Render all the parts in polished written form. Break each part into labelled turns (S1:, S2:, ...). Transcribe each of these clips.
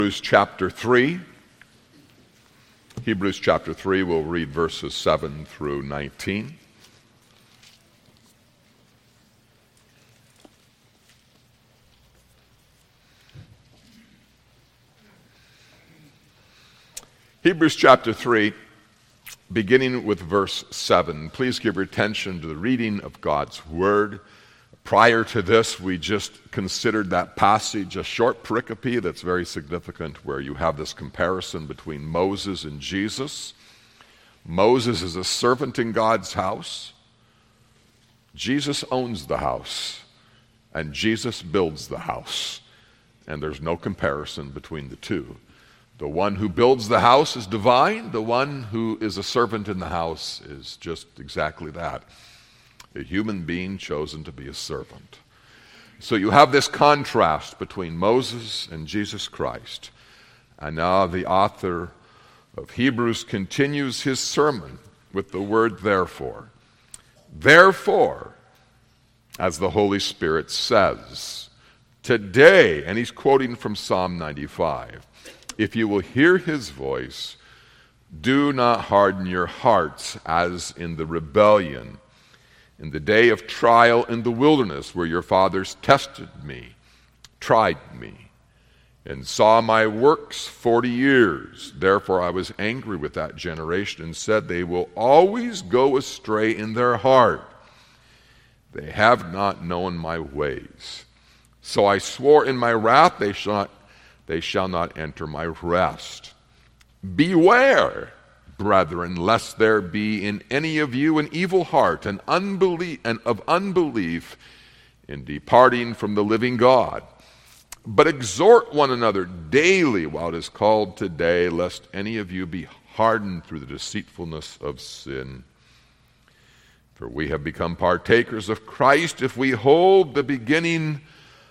S1: Hebrews chapter 3. Hebrews chapter 3, we'll read verses 7 through 19. Hebrews chapter 3, beginning with verse 7. Please give your attention to the reading of God's Word. Prior to this, we just considered that passage, a short pericope that's very significant, where you have this comparison between Moses and Jesus. Moses is a servant in God's house. Jesus owns the house, and Jesus builds the house. And there's no comparison between the two. The one who builds the house is divine. The one who is a servant in the house is just exactly that. A human being chosen to be a servant. So you have this contrast between Moses and Jesus Christ. And now the author of Hebrews continues his sermon with the word therefore. Therefore, as the Holy Spirit says, today, and he's quoting from Psalm 95, if you will hear his voice, do not harden your hearts as in the rebellion, in the day of trial in the wilderness, where your fathers tested me, tried me, and saw my works 40 years. Therefore I was angry with that generation and said, they will always go astray in their heart. They have not known my ways. So I swore in my wrath, they shall not enter my rest. Beware, brethren, lest there be in any of you an evil heart and of unbelief in departing from the living God. But exhort one another daily while it is called today, lest any of you be hardened through the deceitfulness of sin. For we have become partakers of Christ if we hold the beginning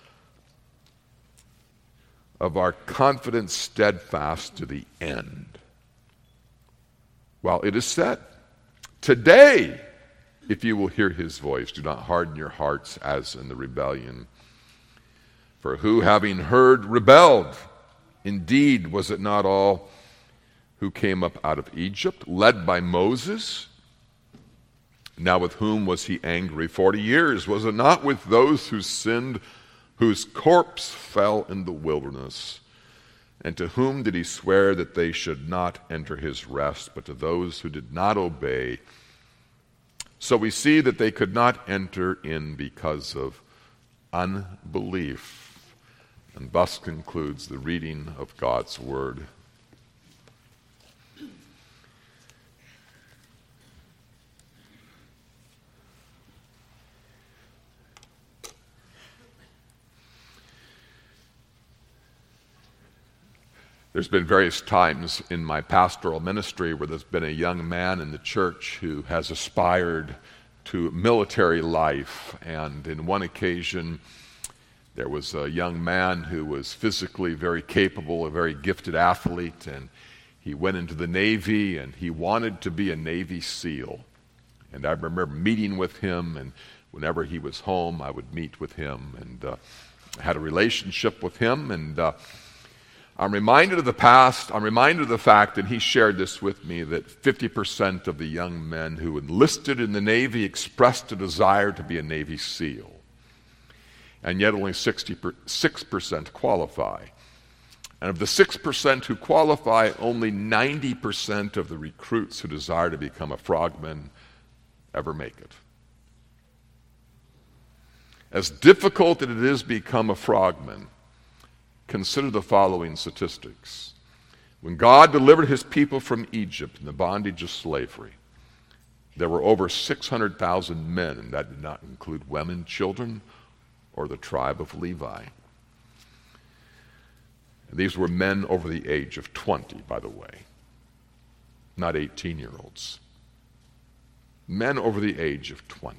S1: of our confidence steadfast to the end. While it is said, today, if you will hear his voice, do not harden your hearts as in the rebellion. For who, having heard, rebelled? Indeed, was it not all who came up out of Egypt, led by Moses? Now with whom was he angry 40 years? Was it not with those who sinned, whose corpse fell in the wilderness? And to whom did he swear that they should not enter his rest, but to those who did not obey? So we see that they could not enter in because of unbelief. And thus concludes the reading of God's Word. There's been various times in my pastoral ministry where there's been a young man in the church who has aspired to military life. And in one occasion, there was a young man who was physically very capable, a very gifted athlete, and he went into the Navy and he wanted to be a Navy SEAL. And I remember meeting with him, and whenever he was home, I would meet with him, and I had a relationship with him, and I'm reminded of the past. I'm reminded of the fact that he shared this with me, that 50% of the young men who enlisted in the Navy expressed a desire to be a Navy SEAL. And yet only 6% qualify. And of the 6% who qualify, only 90% of the recruits who desire to become a frogman ever make it. As difficult as it is to become a frogman, consider the following statistics. When God delivered his people from Egypt in the bondage of slavery, there were over 600,000 men, and that did not include women, children, or the tribe of Levi. And these were men over the age of 20, by the way, not 18-year-olds. Men over the age of 20.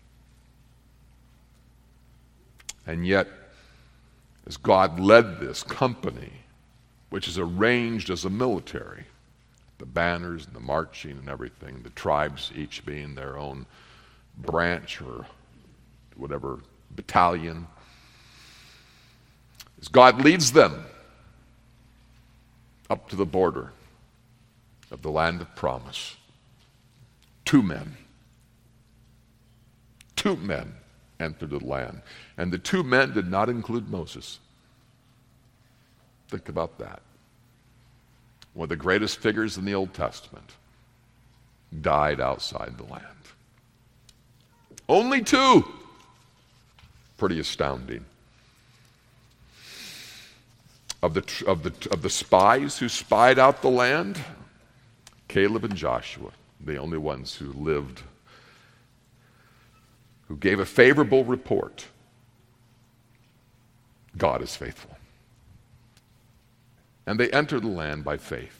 S1: And yet, as God led this company, which is arranged as a military, the banners and the marching and everything, the tribes each being their own branch or whatever battalion, as God leads them, up to the border of the land of promise. Two men entered the land. And the two men did not include Moses. Think about that. One of the greatest figures in the Old Testament died outside the land. Only two. Pretty astounding. Of the spies who spied out the land, Caleb and Joshua, the only ones who lived, who gave a favorable report. God is faithful. And they entered the land by faith.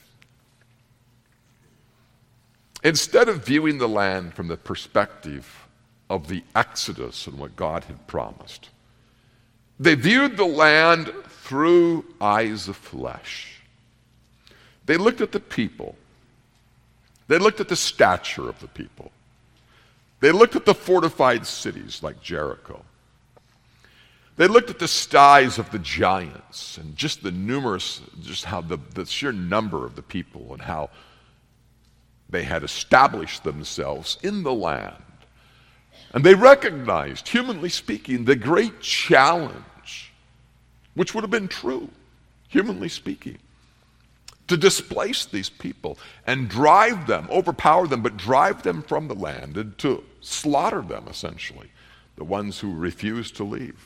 S1: Instead of viewing the land from the perspective of the Exodus and what God had promised, they viewed the land through eyes of flesh. They looked at the people. They looked at the stature of the people. They looked at the fortified cities like Jericho. They looked at the size of the giants and just how the sheer number of the people and how they had established themselves in the land. And they recognized, humanly speaking, the great challenge, which would have been true, humanly speaking, to displace these people and drive them, overpower them, but drive them from the land and to slaughter them, essentially, the ones who refused to leave.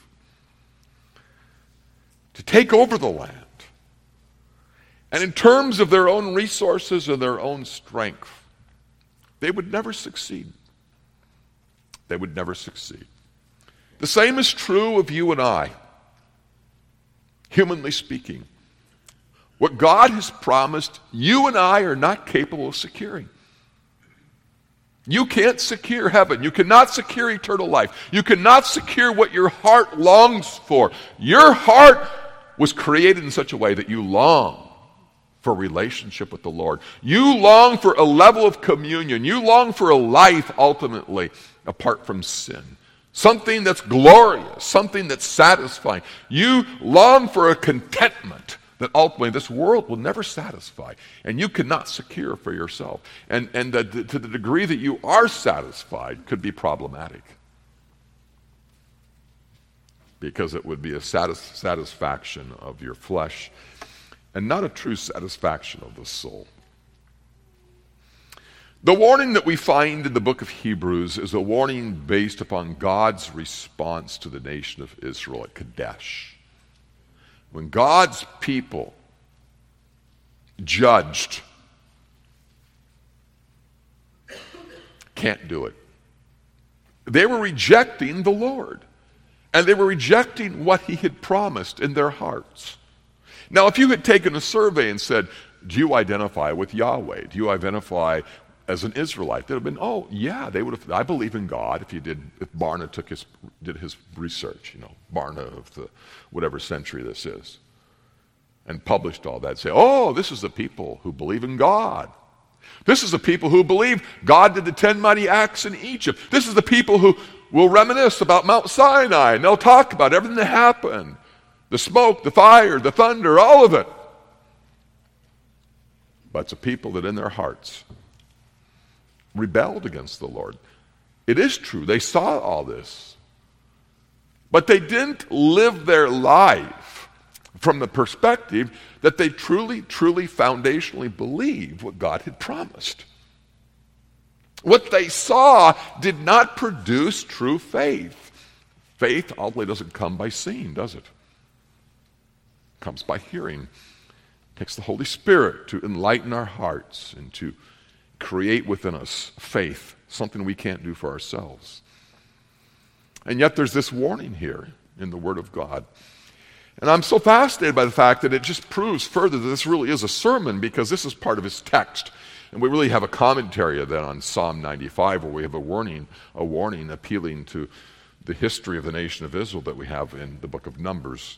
S1: To take over the land. And in terms of their own resources and their own strength, they would never succeed. They would never succeed. The same is true of you and I, humanly speaking. What God has promised, you and I are not capable of securing. You can't secure heaven. You cannot secure eternal life. You cannot secure what your heart longs for. Your heart was created in such a way that you long for a relationship with the Lord. You long for a level of communion. You long for a life, ultimately, apart from sin. Something that's glorious, something that's satisfying. You long for a contentment that ultimately this world will never satisfy, and you cannot secure for yourself. And to the degree that you are satisfied could be problematic, because it would be a satisfaction of your flesh and not a true satisfaction of the soul. The warning that we find in the book of Hebrews is a warning based upon God's response to the nation of Israel at Kadesh. When God's people judged, can't do it. They were rejecting the Lord. And they were rejecting what he had promised in their hearts. Now, if you had taken a survey and said, do you identify with Yahweh? Do you identify as an Israelite? They'd have been, oh, yeah, they would have, I believe in God. If Barna did his research, Barna of the whatever century this is, and published all that, say, oh, this is the people who believe in God. This is the people who believe God did the 10 mighty acts in Egypt. This is the people who will reminisce about Mount Sinai, and they'll talk about everything that happened. The smoke, the fire, the thunder, all of it. But it's a people that in their hearts rebelled against the Lord. It is true, they saw all this. But they didn't live their life from the perspective that they truly, truly, foundationally believed what God had promised. What they saw did not produce true faith. Faith ultimately doesn't come by seeing, does it? It comes by hearing. It takes the Holy Spirit to enlighten our hearts and to create within us faith, something we can't do for ourselves. And yet there's this warning here in the Word of God. And I'm so fascinated by the fact that it just proves further that this really is a sermon, because this is part of his text. And we really have a commentary then on Psalm 95, where we have a warning appealing to the history of the nation of Israel that we have in the book of Numbers.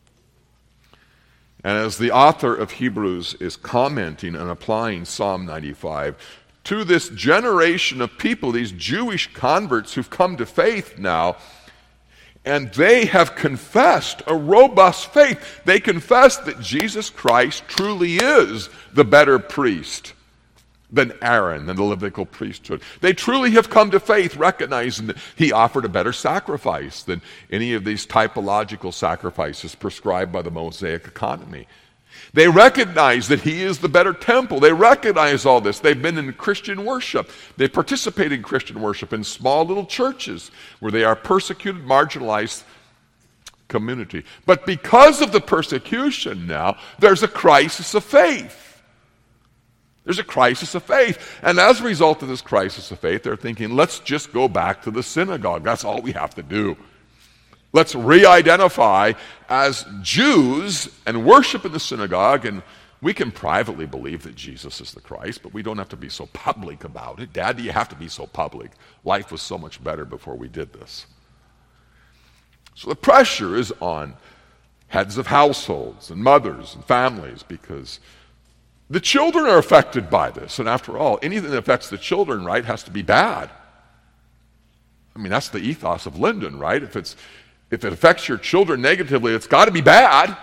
S1: And as the author of Hebrews is commenting and applying Psalm 95 to this generation of people, these Jewish converts who've come to faith now, And they have confessed a robust faith. They confess that Jesus Christ truly is the better priest than Aaron, than the Levitical priesthood. They truly have come to faith, recognizing that he offered a better sacrifice than any of these typological sacrifices prescribed by the Mosaic economy. They recognize that he is the better temple. They recognize all this. They've been in Christian worship. They participate in Christian worship in small little churches where they are persecuted, marginalized community. But because of the persecution now, there's a crisis of faith. There's a crisis of faith. And as a result of this crisis of faith, they're thinking, let's just go back to the synagogue. That's all we have to do. Let's re-identify as Jews and worship in the synagogue, and we can privately believe that Jesus is the Christ, but we don't have to be so public about it. Dad, do you have to be so public? Life was so much better before we did this. So the pressure is on heads of households and mothers and families because the children are affected by this. And after all, anything that affects the children, right, has to be bad. I mean, that's the ethos of Linden, right? If it affects your children negatively, it's got to be bad.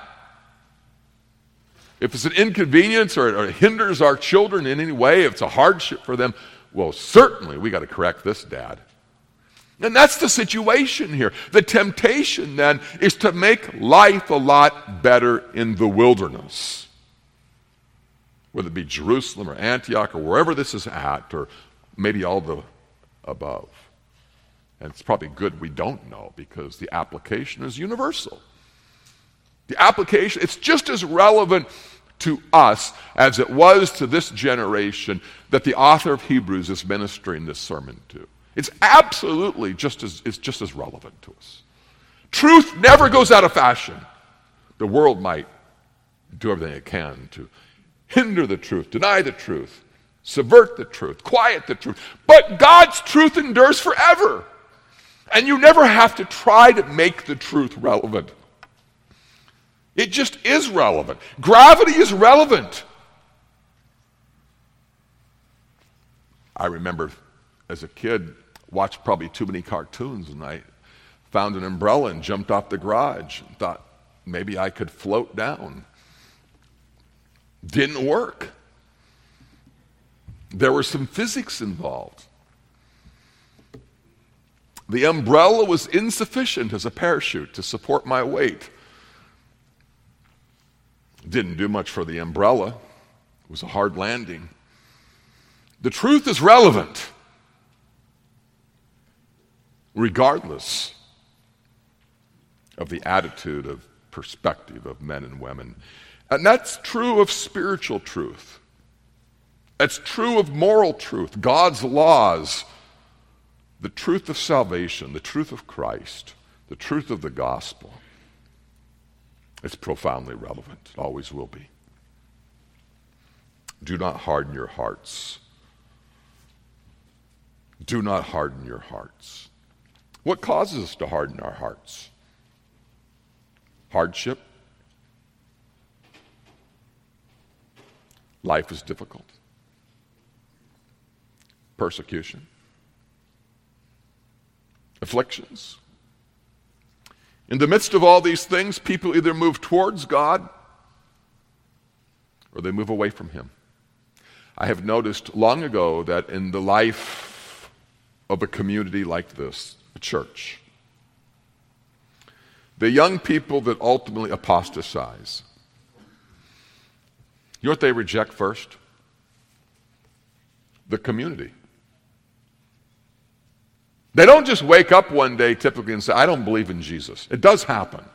S1: If it's an inconvenience or it hinders our children in any way, if it's a hardship for them, well, certainly we got to correct this, Dad. And that's the situation here. The temptation then is to make life a lot better in the wilderness. Whether it be Jerusalem or Antioch or wherever this is at, or maybe all the above. And it's probably good we don't know because the application is universal. The application, it's just as relevant to us as it was to this generation that the author of Hebrews is ministering this sermon to. It's absolutely just as relevant to us. Truth never goes out of fashion. The world might do everything it can to hinder the truth, deny the truth, subvert the truth, quiet the truth. But God's truth endures forever. And you never have to try to make the truth relevant. It just is relevant. Gravity is relevant. I remember as a kid, watched probably too many cartoons, and I found an umbrella and jumped off the garage and thought maybe I could float down. Didn't work. There was some physics involved. The umbrella was insufficient as a parachute to support my weight. Didn't do much for the umbrella. It was a hard landing. The truth is relevant, regardless of the attitude of perspective of men and women. And that's true of spiritual truth. That's true of moral truth, God's laws, the truth of salvation, the truth of Christ, the truth of the gospel. It's profoundly relevant. It always will be. Do not harden your hearts. Do not harden your hearts. What causes us to harden our hearts? Hardship. Life is difficult. Persecution. Afflictions. In the midst of all these things, people either move towards God or they move away from Him. I have noticed long ago that in the life of a community like this, a church, the young people that ultimately apostatize, you know what they reject first? The community. They don't just wake up one day typically and say, I don't believe in Jesus. It does happen.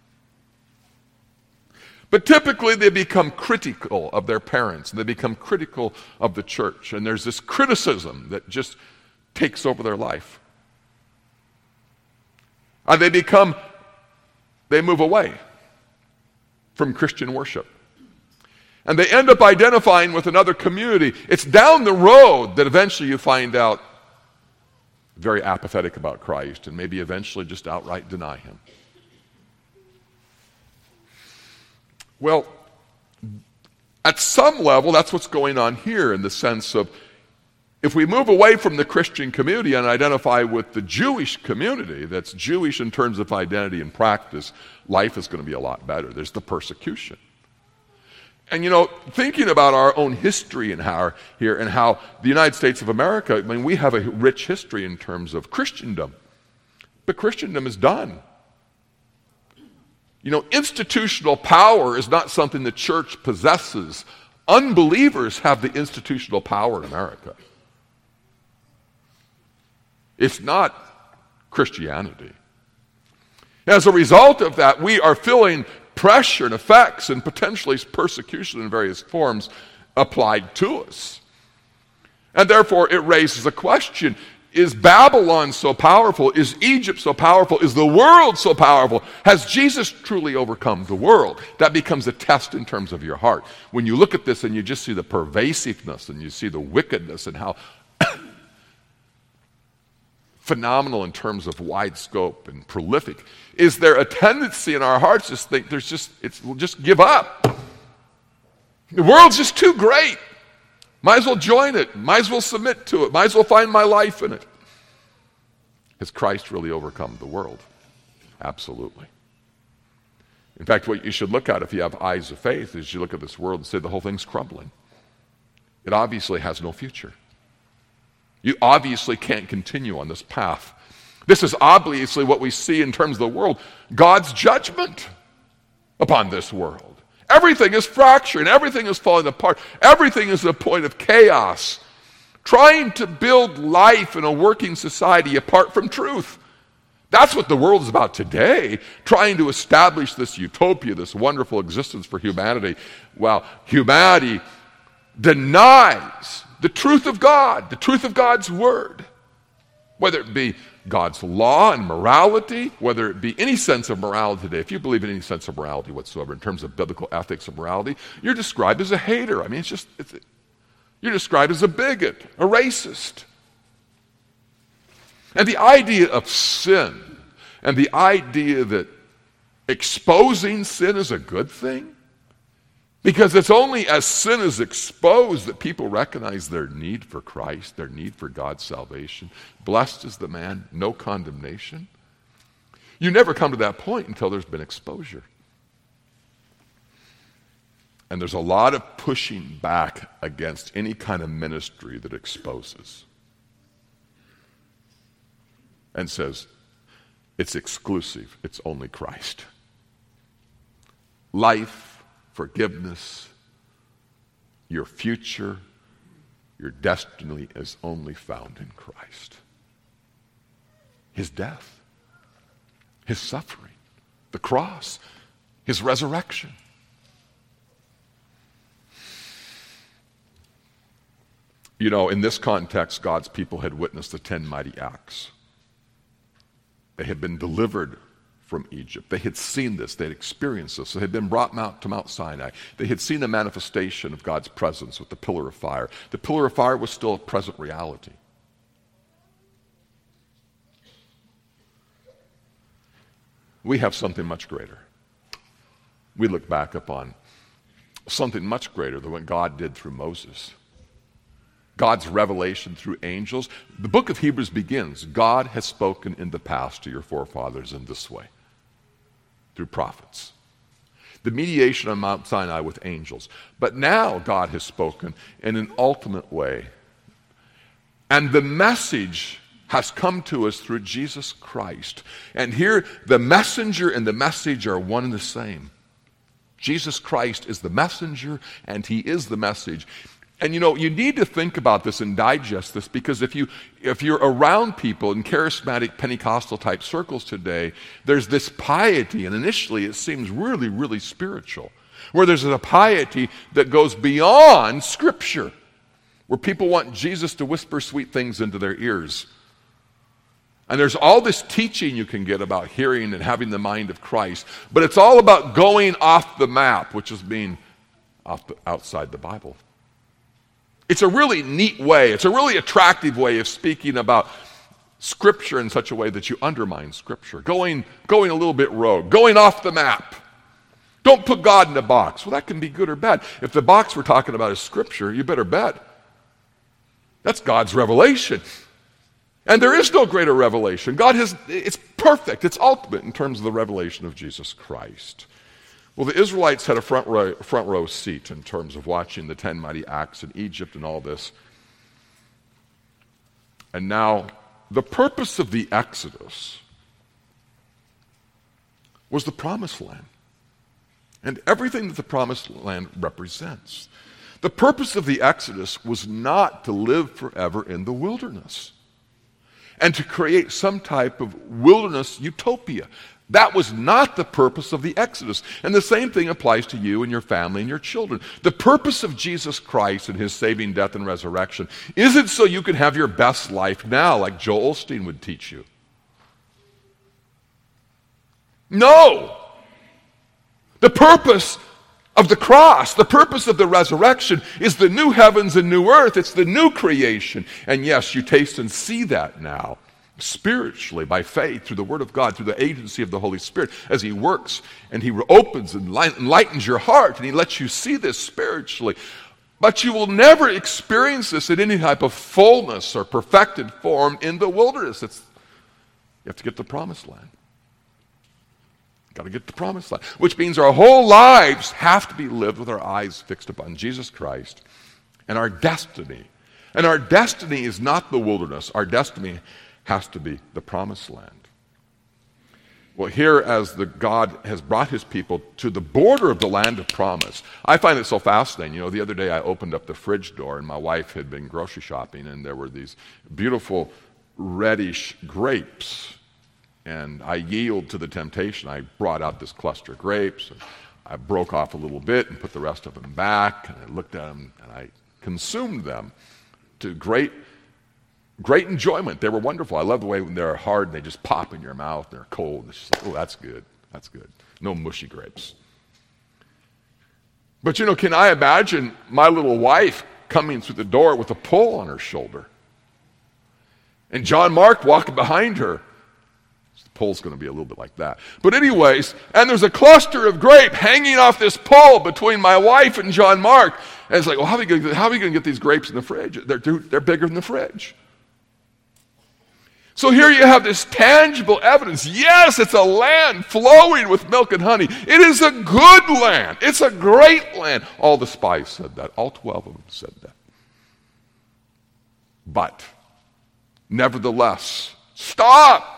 S1: But typically they become critical of their parents, and they become critical of the church, and there's this criticism that just takes over their life. And they move away from Christian worship. And they end up identifying with another community. It's down the road that eventually you find out very apathetic about Christ, and maybe eventually just outright deny Him. Well, at some level, that's what's going on here in the sense of If we move away from the Christian community and identify with the Jewish community, that's Jewish in terms of identity and practice, life is going to be a lot better. There's the persecution. And thinking about our own history and how the United States of America, I mean, we have a rich history in terms of Christendom. But Christendom is done. Institutional power is not something the church possesses. Unbelievers have the institutional power in America. It's not Christianity. As a result of that, we are feeling pressure and effects and potentially persecution in various forms applied to us. And therefore, it raises a question. Is Babylon so powerful? Is Egypt so powerful? Is the world so powerful? Has Jesus truly overcome the world? That becomes a test in terms of your heart. When you look at this and you just see the pervasiveness and you see the wickedness and how phenomenal in terms of wide scope and prolific, is there a tendency in our hearts to think we'll just give up? The world's just too great. Might as well join it. Might as well submit to it. Might as well find my life in it. Has Christ really overcome the world? Absolutely. In fact, what you should look at if you have eyes of faith is you look at this world and say the whole thing's crumbling. It obviously has no future. You obviously can't continue on this path. This is obviously what we see in terms of the world. God's judgment upon this world. Everything is fracturing. Everything is falling apart. Everything is a point of chaos. Trying to build life in a working society apart from truth. That's what the world is about today. Trying to establish this utopia, this wonderful existence for humanity. While humanity denies the truth of God, the truth of God's word. Whether it be God's law and morality, whether it be any sense of morality today. If you believe in any sense of morality whatsoever in terms of biblical ethics and morality, you're described as a hater. I mean, you're described as a bigot, a racist. And the idea of sin and the idea that exposing sin is a good thing, because it's only as sin is exposed that people recognize their need for Christ, their need for God's salvation. Blessed is the man, no condemnation. You never come to that point until there's been exposure. And there's a lot of pushing back against any kind of ministry that exposes and says, it's exclusive, it's only Christ. Life, forgiveness, your future, your destiny is only found in Christ. His death, his suffering, the cross, his resurrection. In this context, God's people had witnessed the 10 mighty acts. They had been delivered from Egypt. They had seen this. They had experienced this. They had been brought to Mount Sinai. They had seen the manifestation of God's presence with the pillar of fire. The pillar of fire was still a present reality. We have something much greater. We look back upon something much greater than what God did through Moses. God's revelation through angels. The book of Hebrews begins, God has spoken in the past to your forefathers in this way, through prophets. The mediation on Mount Sinai with angels. But now God has spoken in an ultimate way. And the message has come to us through Jesus Christ. And here, the messenger and the message are one and the same. Jesus Christ is the messenger, and he is the message. And you need to think about this and digest this, because if you're around people in charismatic Pentecostal type circles today, there's this piety, and initially it seems really, really spiritual, where there's a piety that goes beyond Scripture, where people want Jesus to whisper sweet things into their ears. And there's all this teaching you can get about hearing and having the mind of Christ, but it's all about going off the map, which is being outside the Bible. It's a really neat way, it's a really attractive way of speaking about Scripture in such a way that you undermine Scripture, going a little bit rogue, going off the map. Don't put God in a box. Well, that can be good or bad. If the box we're talking about is Scripture, you better bet That's God's revelation. And there is no greater revelation. It's perfect, it's ultimate in terms of the revelation of Jesus Christ. Well, the Israelites had a front row seat in terms of watching the 10 mighty acts in Egypt and all this. And now, the purpose of the Exodus was the promised land and everything that the promised land represents. The purpose of the Exodus was not to live forever in the wilderness and to create some type of wilderness utopia. That was not the purpose of the Exodus. And the same thing applies to you and your family and your children. The purpose of Jesus Christ and his saving death and resurrection isn't so you can have your best life now, like Joel Osteen would teach you. No! The purpose of the cross, the purpose of the resurrection is the new heavens and new earth. It's the new creation. And yes, you taste and see that now, spiritually, by faith, through the Word of God, through the agency of the Holy Spirit, as he works and he opens and enlightens your heart and he lets you see this spiritually. But you will never experience this in any type of fullness or perfected form in the wilderness. You have to get to the promised land. Got to get to the promised land, which means our whole lives have to be lived with our eyes fixed upon Jesus Christ and our destiny. And our destiny is not the wilderness. Our destiny has to be the promised land. Well, here as God has brought his people to the border of the land of promise, I find it so fascinating. You know, the other day I opened up the fridge door and my wife had been grocery shopping and there were these beautiful reddish grapes. And I yielded to the temptation. I brought out this cluster of grapes. And I broke off a little bit and put the rest of them back. And I looked at them and I consumed them to great enjoyment. They were wonderful. I love the way when they're hard and they just pop in your mouth. They're cold. It's just like, oh, that's good. That's good. No mushy grapes. But you know, can I imagine my little wife coming through the door with a pole on her shoulder? And John Mark walking behind her. The pole's going to be a little bit like that. But anyways, and there's a cluster of grape hanging off this pole between my wife and John Mark. And it's like, well, how are we going to get these grapes in the fridge? They're bigger than the fridge. So here you have this tangible evidence. Yes, it's a land flowing with milk and honey. It is a good land. It's a great land. All the spies said that. All 12 of them said that. But, nevertheless, stop.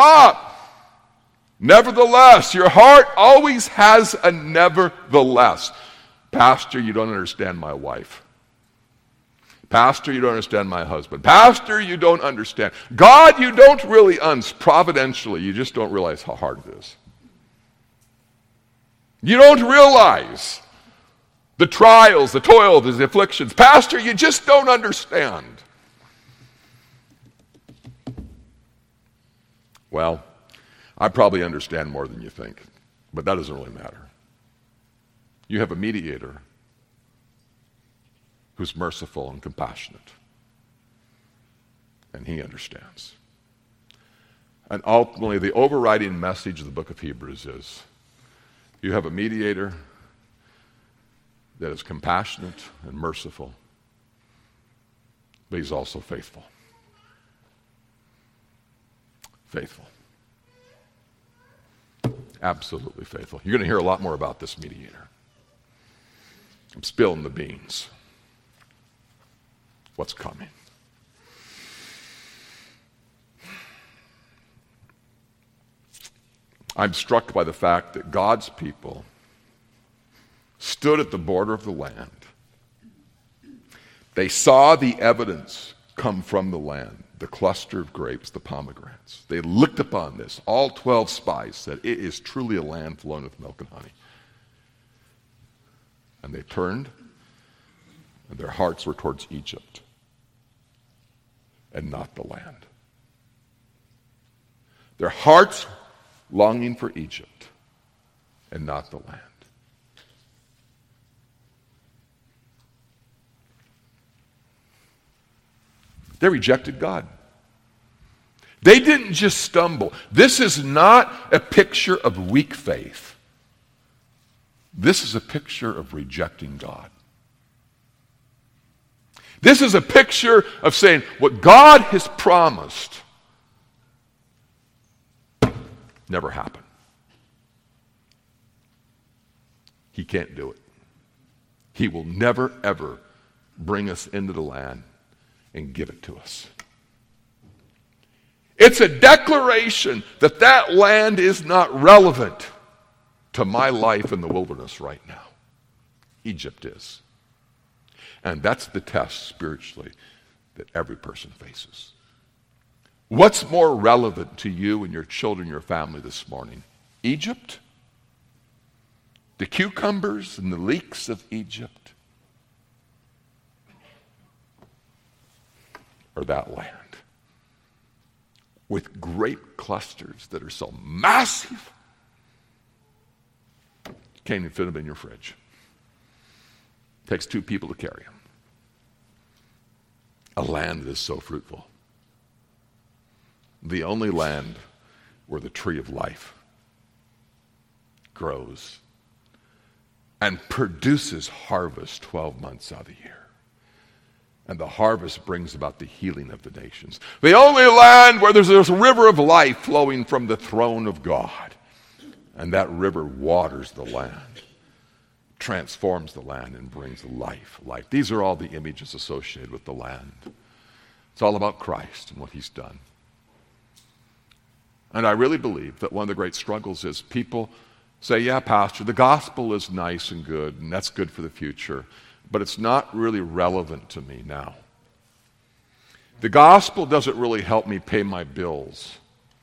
S1: Nevertheless, your heart always has a nevertheless. Pastor, you don't understand my wife. Pastor, you don't understand my husband. Pastor, you don't understand. God, you don't really providentially, you just don't realize how hard it is. You don't realize the trials, the toil, the afflictions. Pastor, you just don't understand. Well, I probably understand more than you think, but that doesn't really matter. You have a mediator who's merciful and compassionate, and he understands. And ultimately, the overriding message of the book of Hebrews is, you have a mediator that is compassionate and merciful, but he's also faithful. Faithful. Absolutely faithful. You're going to hear a lot more about this mediator. I'm spilling the beans. What's coming? I'm struck by the fact that God's people stood at the border of the land. They saw the evidence come from the land, the cluster of grapes, the pomegranates. They looked upon this. All 12 spies said, it is truly a land flowing with milk and honey. And they turned, and their hearts were towards Egypt and not the land. Their hearts longing for Egypt and not the land. They rejected God. They didn't just stumble. This is not a picture of weak faith. This is a picture of rejecting God. This is a picture of saying what God has promised never happened. He can't do it. He will never, ever bring us into the land and give it to us. It's a declaration that that land is not relevant to my life in the wilderness right now. Egypt is. And that's the test spiritually that every person faces. What's more relevant to you and your children, your family this morning? Egypt? The cucumbers and the leeks of Egypt? Or that land with grape clusters that are so massive you can't even fit them in your fridge? Takes 2 people to carry them. A land that is so fruitful. The only land where the tree of life grows and produces harvest 12 months out of the year. And the harvest brings about the healing of the nations. The only land where there's this river of life flowing from the throne of God. And that river waters the land, transforms the land, and brings life. These are all the images associated with the land. It's all about Christ and what he's done. And I really believe that one of the great struggles is people say, yeah, Pastor, the gospel is nice and good, and that's good for the future, but it's not really relevant to me now. The gospel doesn't really help me pay my bills.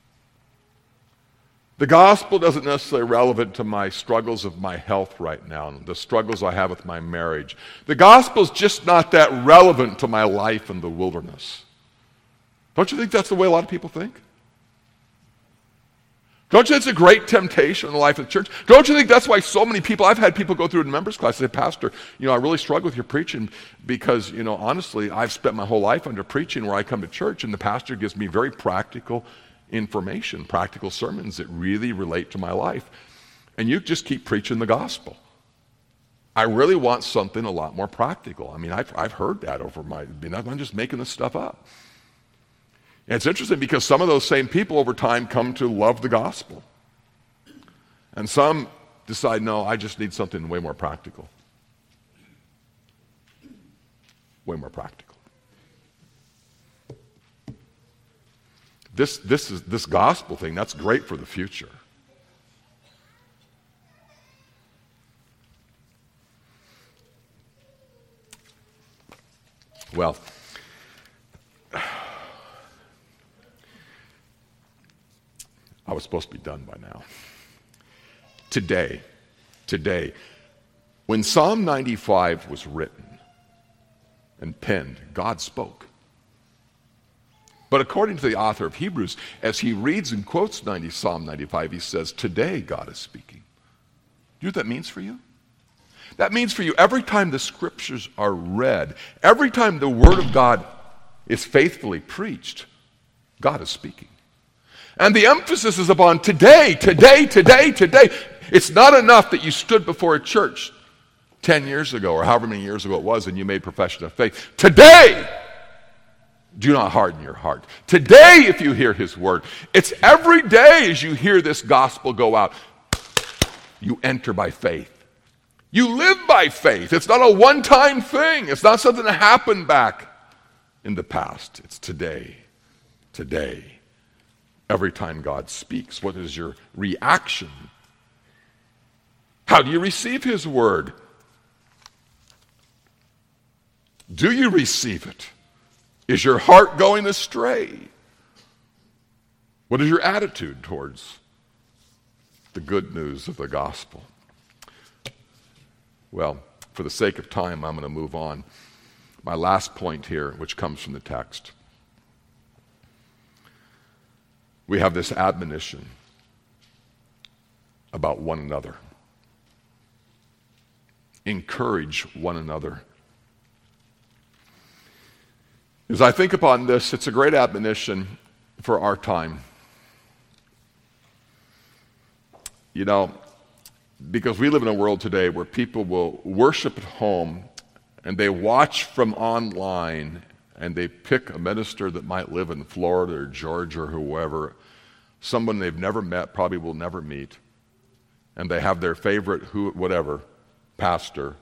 S1: The gospel doesn't necessarily relevant to my struggles of my health right now, and the struggles I have with my marriage. The gospel's just not that relevant to my life in the wilderness. Don't you think that's the way a lot of people think? Don't you think it's a great temptation in the life of the church? Don't you think that's why so many people, I've had people go through in members class and say, Pastor, I really struggle with your preaching because, honestly, I've spent my whole life under preaching where I come to church and the pastor gives me very practical information, practical sermons that really relate to my life. And you just keep preaching the gospel. I really want something a lot more practical. I mean, I've heard that I'm just making this stuff up. And it's interesting because some of those same people over time come to love the gospel. And some decide, no, I just need something way more practical. Way more practical. This gospel thing, that's great for the future. Well, I was supposed to be done by now. Today, when Psalm 95 was written and penned, God spoke. But according to the author of Hebrews, as he reads and quotes Psalm 95, he says, today God is speaking. You know what that means for you? That means for you, every time the scriptures are read, every time the word of God is faithfully preached, God is speaking. And the emphasis is upon today, today, today, today. It's not enough that you stood before a church 10 years ago or however many years ago it was and you made profession of faith. Today, do not harden your heart. Today, if you hear his word, it's every day as you hear this gospel go out, you enter by faith. You live by faith. It's not a one-time thing. It's not something that happened back in the past. It's today. Today. Every time God speaks, what is your reaction? How do you receive his word? Do you receive it? Is your heart going astray? What is your attitude towards the good news of the gospel? Well, for the sake of time, I'm going to move on. My last point here, which comes from the text. We have this admonition about one another. Encourage one another. As I think upon this, it's a great admonition for our time. Because we live in a world today where people will worship at home and they watch from online, and they pick a minister that might live in Florida or Georgia or whoever, someone they've never met, probably will never meet, and they have their favorite pastor,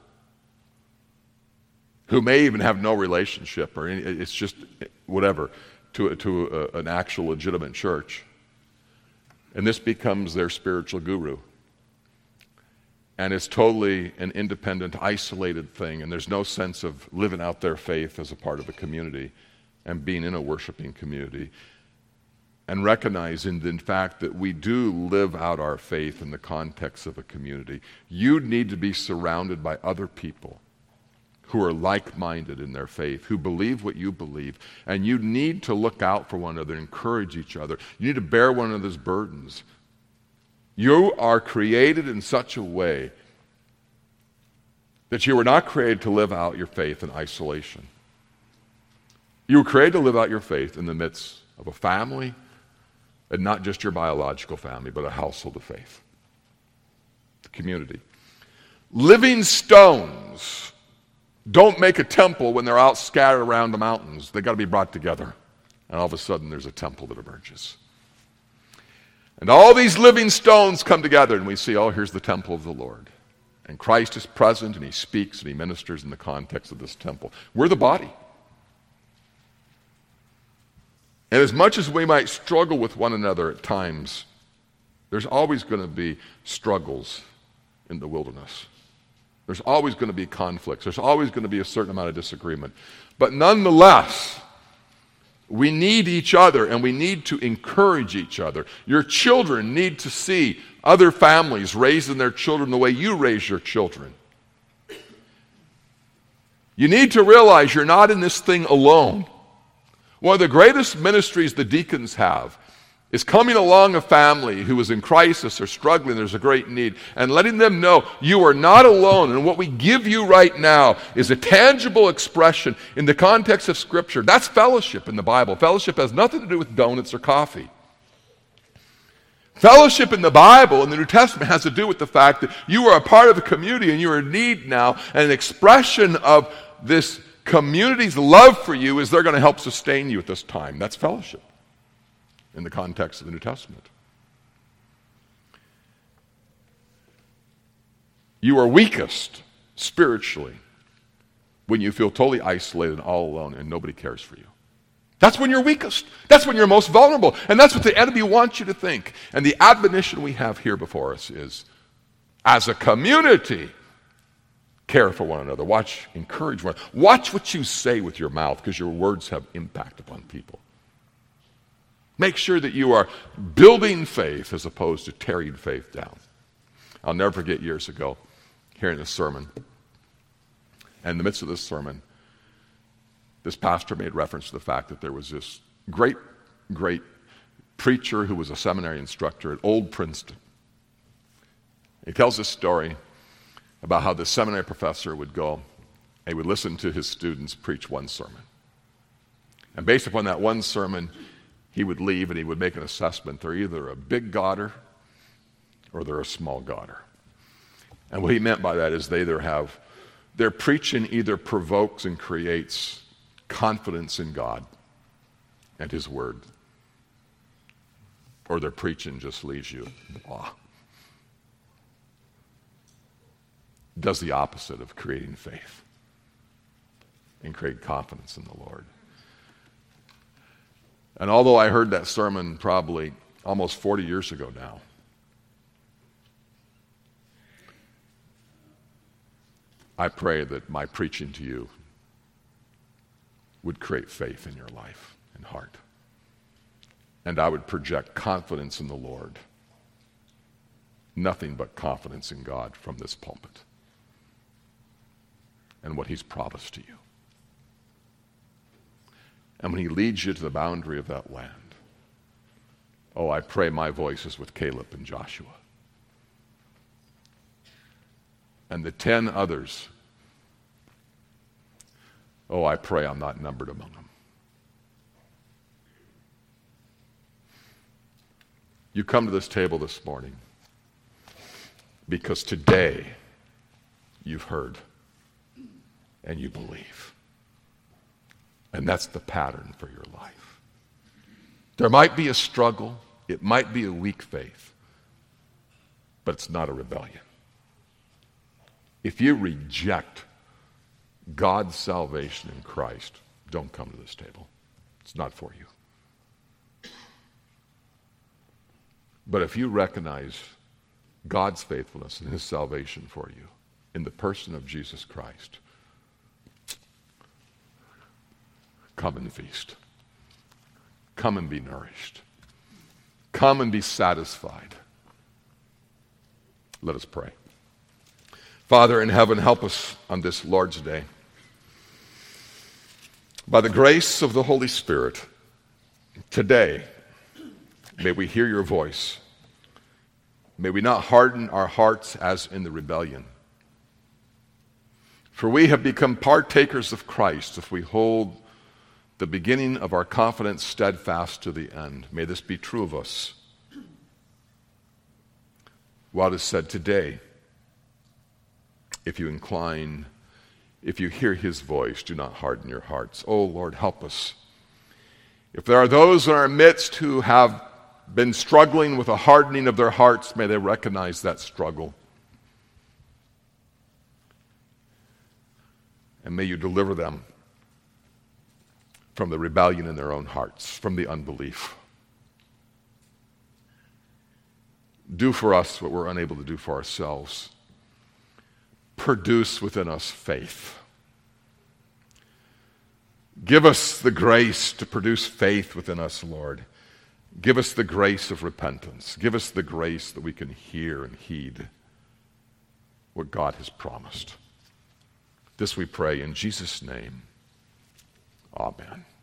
S1: who may even have no relationship, or it's just whatever, to an actual legitimate church. And this becomes their spiritual guru. And it's totally an independent, isolated thing, and there's no sense of living out their faith as a part of a community and being in a worshiping community, and recognizing, in fact, that we do live out our faith in the context of a community. You need to be surrounded by other people who are like-minded in their faith, who believe what you believe, and you need to look out for one another, encourage each other. You need to bear one another's burdens. You are created in such a way that you were not created to live out your faith in isolation. You were created to live out your faith in the midst of a family, and not just your biological family, but a household of faith, the community. Living stones don't make a temple when they're out scattered around the mountains. They've got to be brought together. And all of a sudden, there's a temple that emerges. And all these living stones come together, and we see, oh, here's the temple of the Lord. And Christ is present, and he speaks, and he ministers in the context of this temple. We're the body. And as much as we might struggle with one another at times, there's always going to be struggles in the wilderness. There's always going to be conflicts. There's always going to be a certain amount of disagreement. But nonetheless, we need each other, and we need to encourage each other. Your children need to see other families raising their children the way you raise your children. You need to realize you're not in this thing alone. One of the greatest ministries the deacons have is coming along a family who is in crisis or struggling, there's a great need, and letting them know you are not alone, and what we give you right now is a tangible expression in the context of Scripture. That's fellowship in the Bible. Fellowship has nothing to do with donuts or coffee. Fellowship in the Bible, in the New Testament, has to do with the fact that you are a part of a community and you are in need now, and an expression of this community's love for you is they're going to help sustain you at this time. That's fellowship in the context of the New Testament. You are weakest spiritually when you feel totally isolated and all alone and nobody cares for you. That's when you're weakest. That's when you're most vulnerable. And that's what the enemy wants you to think. And the admonition we have here before us is, as a community, care for one another. Encourage one another. Watch what you say with your mouth, because your words have impact upon people. Make sure that you are building faith as opposed to tearing faith down. I'll never forget years ago hearing a sermon. And in the midst of this sermon, this pastor made reference to the fact that there was this great preacher who was a seminary instructor at Old Princeton. He tells this story about how the seminary professor would go and he would listen to his students preach one sermon. And based upon that one sermon, he would leave and he would make an assessment. They're either a big Godder or they're a small Godder. And what he meant by that is their preaching either provokes and creates confidence in God and his word, or their preaching just leaves you in awe. Does the opposite of creating faith and create confidence in the Lord. And although I heard that sermon probably almost 40 years ago now, I pray that my preaching to you would create faith in your life and heart. And I would project confidence in the Lord. Nothing but confidence in God from this pulpit and what he's promised to you. And when he leads you to the boundary of that land, oh, I pray my voice is with Caleb and Joshua. And the 10 others, oh, I pray I'm not numbered among them. You come to this table this morning because today you've heard. and you believe. And that's the pattern for your life. There might be a struggle. It might be a weak faith. But it's not a rebellion. If you reject God's salvation in Christ, don't come to this table. It's not for you. But if you recognize God's faithfulness and his salvation for you in the person of Jesus Christ, come and feast. Come and be nourished. Come and be satisfied. Let us pray. Father in heaven, help us on this Lord's Day. By the grace of the Holy Spirit, today, may we hear your voice. May we not harden our hearts as in the rebellion. For we have become partakers of Christ if we hold the beginning of our confidence steadfast to the end. May this be true of us. What is said today, if you hear his voice, do not harden your hearts. Oh Lord, help us. If there are those in our midst who have been struggling with a hardening of their hearts, may they recognize that struggle. And may you deliver them from the rebellion in their own hearts, from the unbelief. Do for us what we're unable to do for ourselves. Produce within us faith. Give us the grace to produce faith within us, Lord. Give us the grace of repentance. Give us the grace that we can hear and heed what God has promised. This we pray in Jesus' name. Amen.